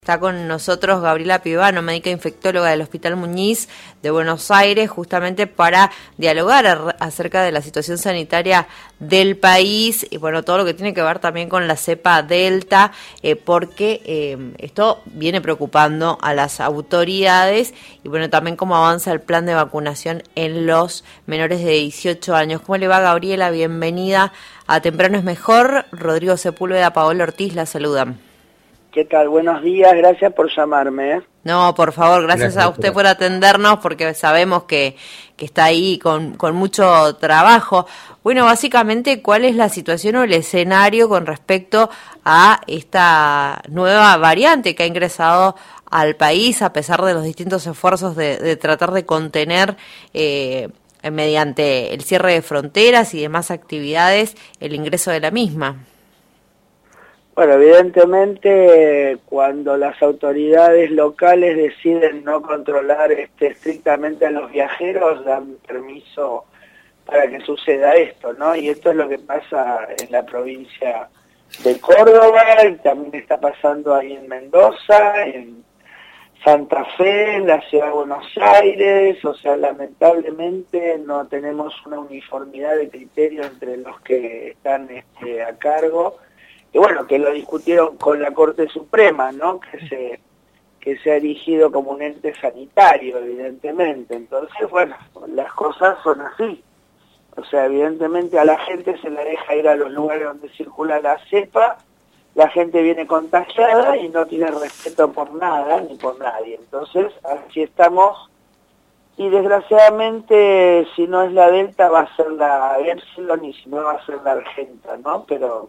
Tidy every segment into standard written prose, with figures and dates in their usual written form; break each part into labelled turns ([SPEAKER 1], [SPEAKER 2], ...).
[SPEAKER 1] Está con nosotros Gabriela Pivano, médica infectóloga del Hospital Muñiz de Buenos Aires, justamente para dialogar acerca de la situación sanitaria del país y bueno, todo lo que tiene que ver también con la cepa Delta, porque esto viene preocupando a las autoridades y bueno, también cómo avanza el plan de vacunación en los menores de 18 años. ¿Cómo le va, Gabriela? Bienvenida a Temprano es Mejor. Rodrigo Sepúlveda, Paola Ortiz la saludan.
[SPEAKER 2] ¿Qué tal? Buenos días, gracias por llamarme.
[SPEAKER 1] No, por favor, gracias a usted por atendernos, porque sabemos que está ahí con mucho trabajo. Bueno, básicamente, ¿cuál es la situación o el escenario con respecto a esta nueva variante que ha ingresado al país, a pesar de los distintos esfuerzos de tratar de contener mediante el cierre de fronteras y demás actividades el ingreso de la misma?
[SPEAKER 2] Bueno, evidentemente cuando las autoridades locales deciden no controlar estrictamente a los viajeros, dan permiso para que suceda esto, ¿no? Y esto es lo que pasa en la provincia de Córdoba, y también está pasando ahí en Mendoza, en Santa Fe, en la ciudad de Buenos Aires. O sea, lamentablemente no tenemos una uniformidad de criterio entre los que están a cargo. Y bueno, que lo discutieron con la Corte Suprema, ¿no? Que se ha erigido como un ente sanitario, evidentemente. Entonces, bueno, las cosas son así. O sea, evidentemente a la gente se la deja ir a los lugares donde circula la cepa, la gente viene contagiada y no tiene respeto por nada ni por nadie. Entonces, así estamos. Y desgraciadamente, si no es la Delta, va a ser la Epsilon, y si no va a ser la Argenta, ¿no? Pero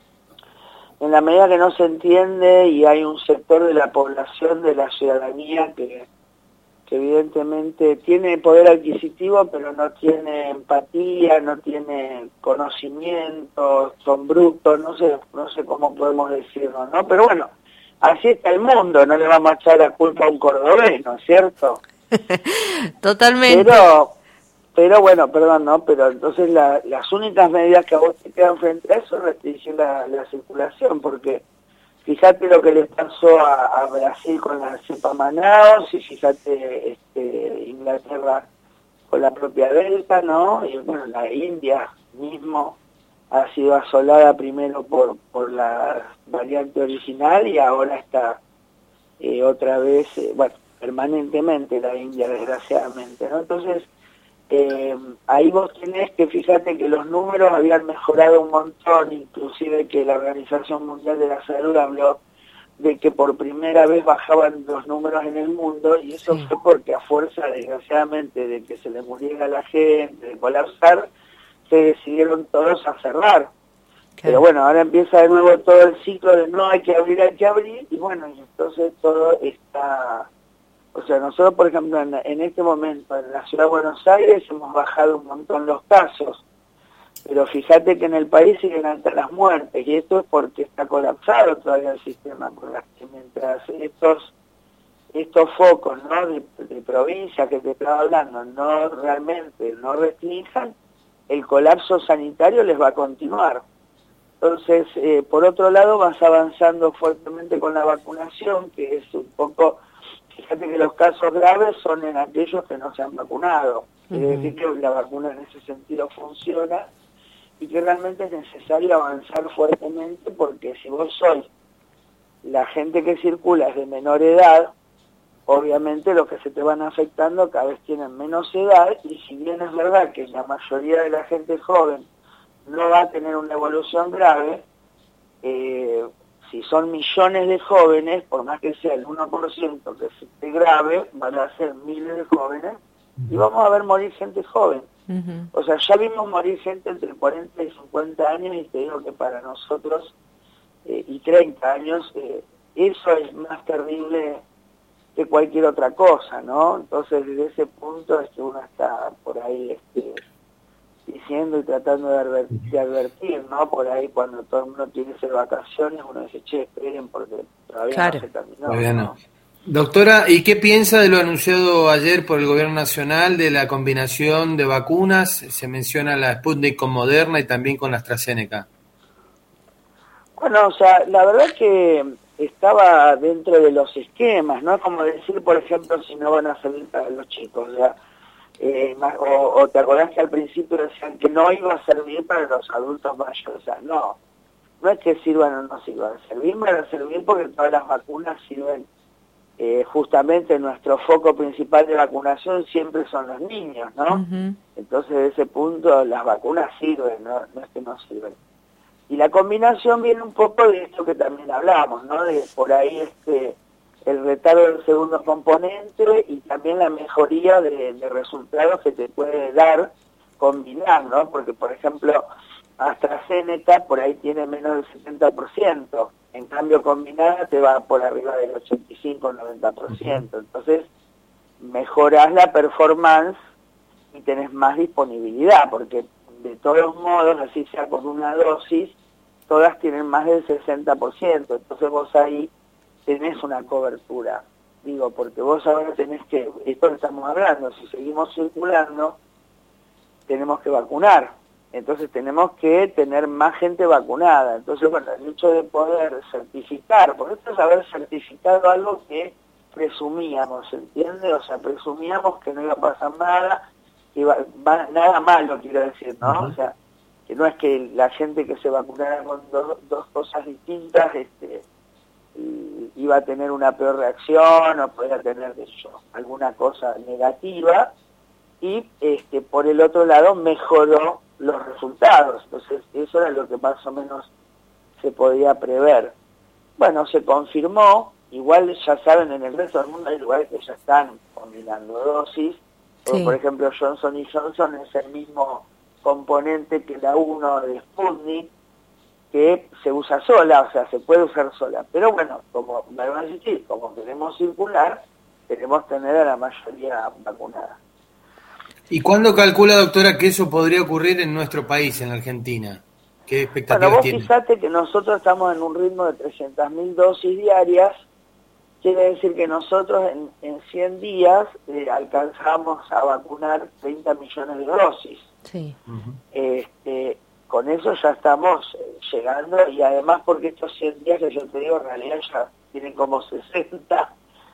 [SPEAKER 2] en la medida que no se entiende y hay un sector de la población, de la ciudadanía, que evidentemente tiene poder adquisitivo, pero no tiene empatía, no tiene conocimiento, son brutos, no sé cómo podemos decirlo, ¿no? Pero bueno, así está el mundo, no le vamos a echar la culpa a un cordobés, ¿no es cierto?
[SPEAKER 1] Totalmente.
[SPEAKER 2] Pero bueno, perdón, ¿no? Pero entonces las únicas medidas que a vos te quedan frente a eso es restringir la circulación, porque fíjate lo que le pasó a Brasil con la cepa Manaus, y fíjate Inglaterra con la propia Delta, ¿no? Y bueno, la India mismo ha sido asolada primero por la variante original y ahora está otra vez, bueno, permanentemente la India, desgraciadamente, ¿no? Entonces, ahí vos tenés que, fíjate que los números habían mejorado un montón, inclusive que la Organización Mundial de la Salud habló de que por primera vez bajaban los números en el mundo, y eso fue porque a fuerza, desgraciadamente, de que se le muriera a la gente, de colapsar, se decidieron todos a cerrar. Pero bueno, ahora empieza de nuevo todo el ciclo de no, hay que abrir, y bueno, y entonces todo está... O sea, nosotros, por ejemplo, en este momento en la ciudad de Buenos Aires hemos bajado un montón los casos, pero fíjate que en el país siguen altas las muertes, y esto es porque está colapsado todavía el sistema, que mientras estos focos, ¿no?, de provincia que te estaba hablando no realmente no restrinjan, el colapso sanitario les va a continuar. Entonces, por otro lado, vas avanzando fuertemente con la vacunación, que es un poco... Fíjate que los casos graves son en aquellos que no se han vacunado. Quiere decir que la vacuna en ese sentido funciona y que realmente es necesario avanzar fuertemente, porque si vos sois la gente que circula es de menor edad, obviamente los que se te van afectando cada vez tienen menos edad, y si bien es verdad que la mayoría de la gente joven no va a tener una evolución grave, si son millones de jóvenes, por más que sea el 1% que esté grave, van a ser miles de jóvenes, y vamos a ver morir gente joven. O sea, ya vimos morir gente entre 40 y 50 años, y te digo que para nosotros, y 30 años, eso es más terrible que cualquier otra cosa, ¿no? Entonces, desde ese punto es que uno está por ahí diciendo y tratando de advertir, ¿no? Por ahí cuando todo el mundo quiere hacer vacaciones, uno dice, che, esperen porque todavía no se terminó.
[SPEAKER 3] Todavía no. Doctora, ¿y qué piensa de lo anunciado ayer por el Gobierno Nacional de la combinación de vacunas? Se menciona la Sputnik con Moderna y también con la AstraZeneca.
[SPEAKER 2] Bueno, o sea, la verdad que estaba dentro de los esquemas, ¿no? Como decir, por ejemplo, si no van a servir para los chicos, ¿ya? O te acordás que al principio decían que no iba a servir para los adultos mayores, o sea, no es que sirvan o no sirvan, van a servir porque todas las vacunas sirven, justamente nuestro foco principal de vacunación siempre son los niños, ¿no? Entonces, de ese punto, las vacunas sirven, no es que no sirven. Y la combinación viene un poco de esto que también hablamos, ¿no? De por ahí el retardo del segundo componente y también la mejoría de resultados que te puede dar combinar, ¿no? Porque, por ejemplo, AstraZeneca por ahí tiene menos del 70%, en cambio combinada te va por arriba del 85-90%, entonces mejorás la performance y tenés más disponibilidad, porque de todos modos, así sea con una dosis, todas tienen más del 60%, entonces vos ahí tenés una cobertura, digo, porque vos ahora tenés que, esto que estamos hablando, si seguimos circulando, tenemos que vacunar, entonces tenemos que tener más gente vacunada, entonces bueno, el hecho de poder certificar, porque esto es haber certificado algo que presumíamos, ¿entiendes? O sea, presumíamos que no iba a pasar nada, nada malo, quiero decir, ¿no? O sea, que no es que la gente que se vacunara con dos cosas distintas iba a tener una peor reacción o podía tener alguna cosa negativa, y por el otro lado mejoró los resultados, entonces eso era lo que más o menos se podía prever. Bueno, se confirmó, igual ya saben, en el resto del mundo hay lugares que ya están combinando dosis, sí. Por ejemplo Johnson & Johnson es el mismo componente que la 1 de Sputnik, que se usa sola, o sea, se puede usar sola, pero bueno, como me van a decir, como queremos circular, queremos tener a la mayoría vacunada.
[SPEAKER 3] ¿Y cuándo calcula, doctora, que eso podría ocurrir en nuestro país, en la Argentina? ¿Qué expectativas tiene?
[SPEAKER 2] Bueno, vos fíjate que nosotros estamos en un ritmo de 300.000 dosis diarias, quiere decir que nosotros en 100 días alcanzamos a vacunar 30 millones de dosis. Sí. Con eso ya estamos llegando, y además porque estos 100 días que yo te digo, en realidad ya tienen como 60,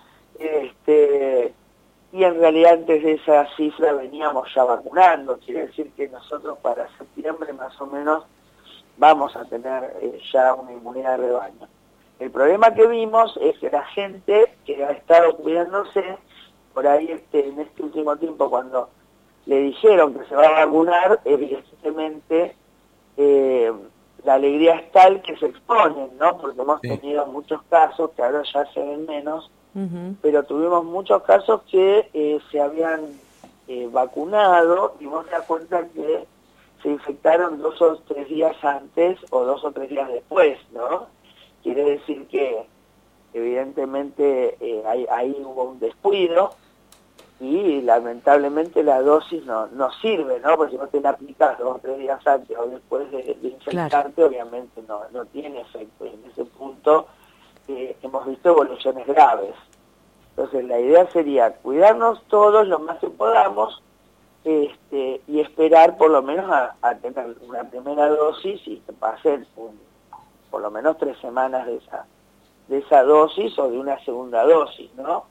[SPEAKER 2] y en realidad antes de esa cifra veníamos ya vacunando, quiere decir que nosotros para septiembre más o menos vamos a tener ya una inmunidad de rebaño. El problema que vimos es que la gente que ha estado cuidándose, por ahí en este último tiempo cuando le dijeron que se va a vacunar, evidentemente la alegría es tal que se exponen, ¿no? Porque hemos tenido muchos casos, que ahora ya se ven menos, pero tuvimos muchos casos que se habían vacunado y vos te das cuenta que se infectaron 2 o 3 días antes o 2 o 3 días después, ¿no? Quiere decir que evidentemente ahí hubo un descuido y lamentablemente la dosis no sirve, ¿no? Porque si no te la aplicas 2 o 3 días antes o después de infectarte, claro, obviamente no tiene efecto, y en ese punto hemos visto evoluciones graves. Entonces la idea sería cuidarnos todos lo más que podamos, y esperar por lo menos a tener una primera dosis y que pasen por lo menos 3 semanas de esa dosis o de una segunda dosis, ¿no?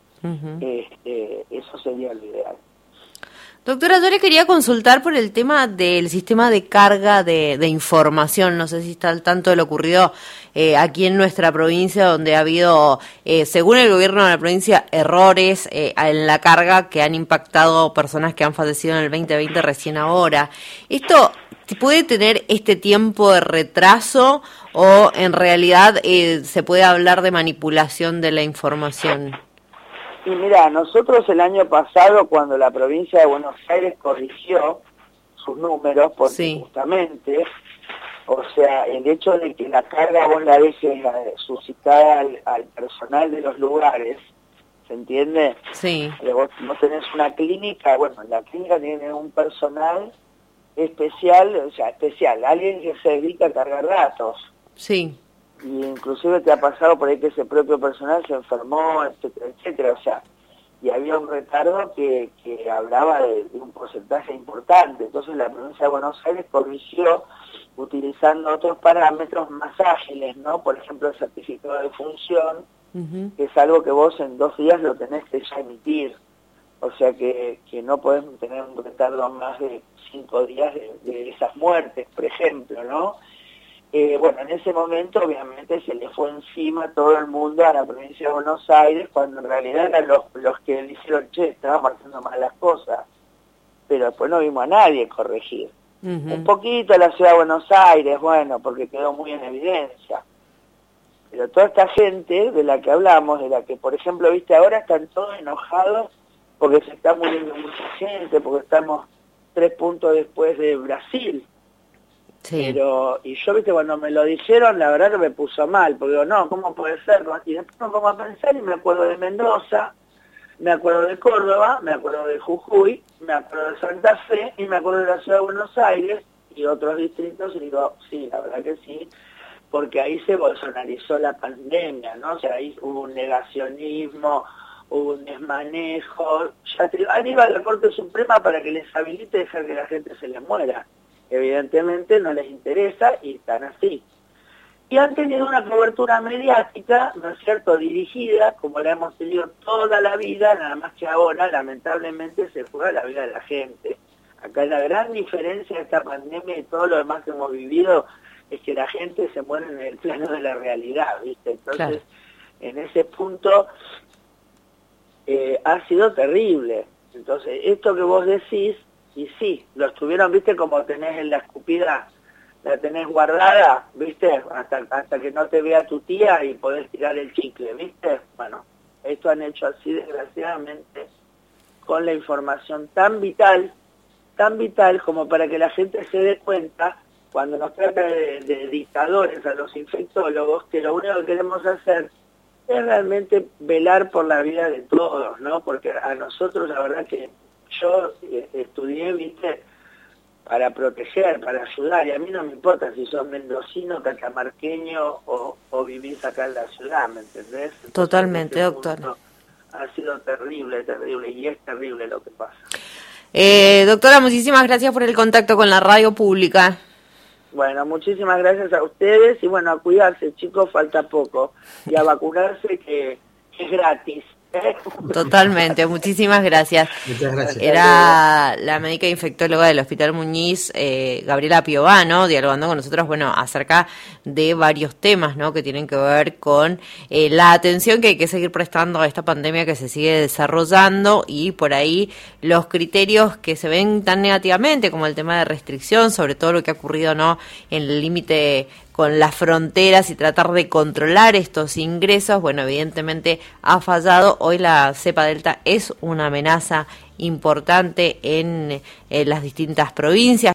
[SPEAKER 2] Eso sería lo ideal.
[SPEAKER 1] Doctora, yo le quería consultar por el tema del sistema de carga de información. No sé si está al tanto de lo ocurrido aquí en nuestra provincia, donde ha habido, según el gobierno de la provincia, errores en la carga que han impactado personas que han fallecido en el 2020 recién ahora. ¿Esto puede tener este tiempo de retraso o en realidad se puede hablar de manipulación de la información?
[SPEAKER 2] Y mira, nosotros el año pasado, cuando la provincia de Buenos Aires corrigió sus números, porque justamente, o sea, el hecho de que la carga vos la dejes suscitada al personal de los lugares, ¿se entiende? Sí. Vos tenés una clínica, bueno, la clínica tiene un personal especial, o sea, alguien que se dedica a cargar datos. Sí. Y inclusive te ha pasado por ahí que ese propio personal se enfermó, etcétera, etcétera, o sea, y había un retardo que hablaba de un porcentaje importante. Entonces la provincia de Buenos Aires corrigió utilizando otros parámetros más ágiles, ¿no? Por ejemplo, el certificado de función, que es algo que vos en 2 días lo tenés que ya emitir. O sea que no podés tener un retardo más de 5 días de esas muertes, por ejemplo, ¿no? Bueno, en ese momento obviamente se le fue encima todo el mundo a la provincia de Buenos Aires, cuando en realidad eran los que dijeron, che, estábamos haciendo mal las cosas. Pero después no vimos a nadie corregir. Un poquito la ciudad de Buenos Aires, bueno, porque quedó muy en evidencia. Pero toda esta gente de la que hablamos, de la que, por ejemplo, viste, ahora están todos enojados porque se está muriendo mucha gente, porque estamos 3 puntos después de Brasil. Sí. Pero, y yo, viste, cuando me lo dijeron, la verdad que me puso mal, porque digo, no, ¿cómo puede ser? Y después me pongo a pensar y me acuerdo de Mendoza, me acuerdo de Córdoba, me acuerdo de Jujuy, me acuerdo de Santa Fe y me acuerdo de la ciudad de Buenos Aires y otros distritos, y digo, sí, la verdad que sí, porque ahí se bolsonarizó la pandemia, ¿no? O sea, ahí hubo un negacionismo, hubo un desmanejo, ya te digo, ahí iba a la Corte Suprema para que les habilite dejar que la gente se les muera. Evidentemente no les interesa y están así. Y han tenido una cobertura mediática, ¿no es cierto?, dirigida, como la hemos tenido toda la vida, nada más que ahora, lamentablemente, se juega la vida de la gente. Acá la gran diferencia de esta pandemia y todo lo demás que hemos vivido es que la gente se muere en el plano de la realidad, ¿viste? Entonces, claro, en ese punto ha sido terrible. Entonces, esto que vos decís, y sí, lo estuvieron, ¿viste? Como tenés en la escupida, la tenés guardada, ¿viste? Hasta que no te vea tu tía y podés tirar el chicle, ¿viste? Bueno, esto han hecho así, desgraciadamente, con la información tan vital como para que la gente se dé cuenta, cuando nos trata de dictadores a los infectólogos, que lo único que queremos hacer es realmente velar por la vida de todos, ¿no? Porque a nosotros, la verdad que yo estudié, ¿viste?, para proteger, para ayudar, y a mí no me importa si sos mendocino, catamarqueño o vivís acá en la ciudad, ¿me entendés? Entonces,
[SPEAKER 1] totalmente, doctora.
[SPEAKER 2] Ha sido terrible, y es terrible lo que pasa.
[SPEAKER 1] Doctora, muchísimas gracias por el contacto con la radio pública.
[SPEAKER 2] Bueno, muchísimas gracias a ustedes, y bueno, a cuidarse, chicos, falta poco, y a vacunarse, que es gratis.
[SPEAKER 1] Totalmente, muchísimas gracias.
[SPEAKER 3] Muchas gracias.
[SPEAKER 1] Era la médica infectóloga del Hospital Muñiz, Gabriela Piovano, dialogando con nosotros, bueno, acerca de varios temas, ¿no?, que tienen que ver con la atención que hay que seguir prestando a esta pandemia que se sigue desarrollando, y por ahí los criterios que se ven tan negativamente, como el tema de restricción, sobre todo lo que ha ocurrido, ¿no?, en el límite con las fronteras y tratar de controlar estos ingresos. Bueno, evidentemente ha fallado. Hoy la cepa delta es una amenaza importante en las distintas provincias.